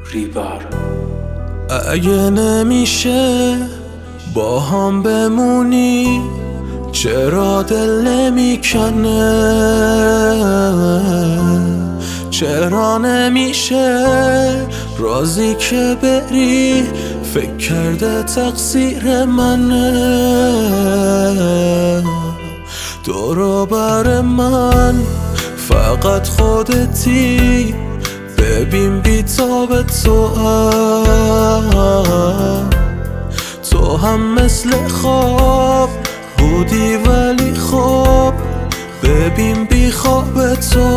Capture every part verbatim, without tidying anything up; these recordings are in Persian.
ریبار. اگه نمیشه با هم بمونی چرا دل نمیکنه؟ چرا نمیشه راضی که بری؟ فکر کرده تقصیر منه. دورو بر من فقط خودتی، ببین بیتاب تو هم تو هم مثل خواب بودی ولی خواب، ببین بی خواب تو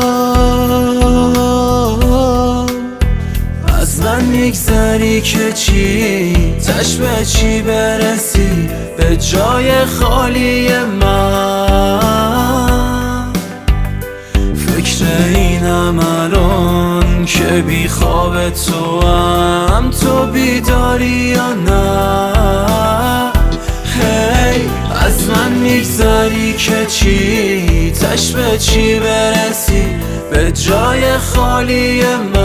هم. از من میگذری که چی؟ تش به چی برسی؟ به جای خالی من فکر اینم الان که بی خواب تو هم. تو بیداری یا نه؟ هی از من میگذری که چی؟ تش به چی برسی؟ به جای خالی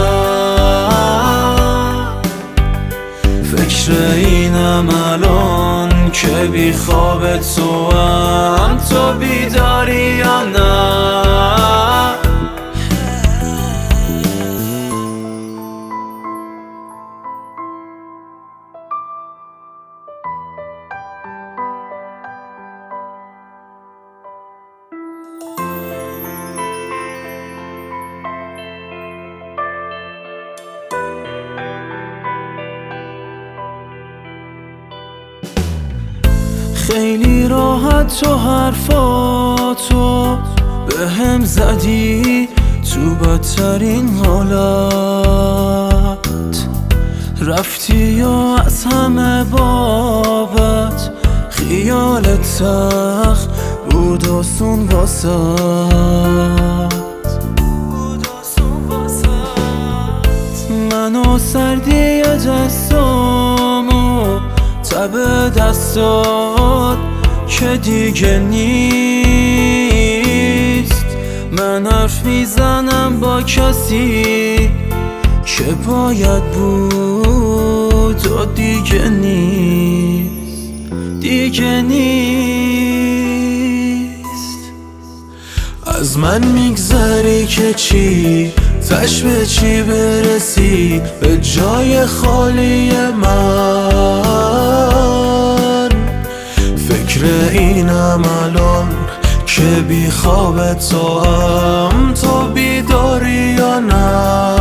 من فکر اینم الان که بی خواب تو هم. تو بیداری یا نه؟ خیلی راحت تو حرفاتو به هم زدی تو بدترین حالت، رفتی و از همه بابت خیالت سخت بود آسون واسط. منو سردی دستامو تب دستات که دیگه نیست. من حرف میزنم با کسی که باید بود و دیگه نیست، دیگه نیست. از من میگذری که چی؟ تش به چی برسی؟ به جای خالی من فکر اینم الان که بی خواب تو هم. تو بیداری یا نه؟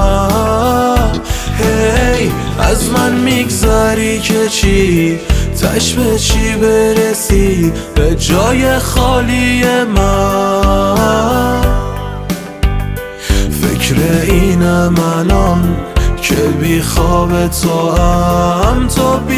هی از من میگذری که چی؟ تش به چی برسی؟ به جای خالی من فکر اینم الان که بی خواب تو هم. تو بی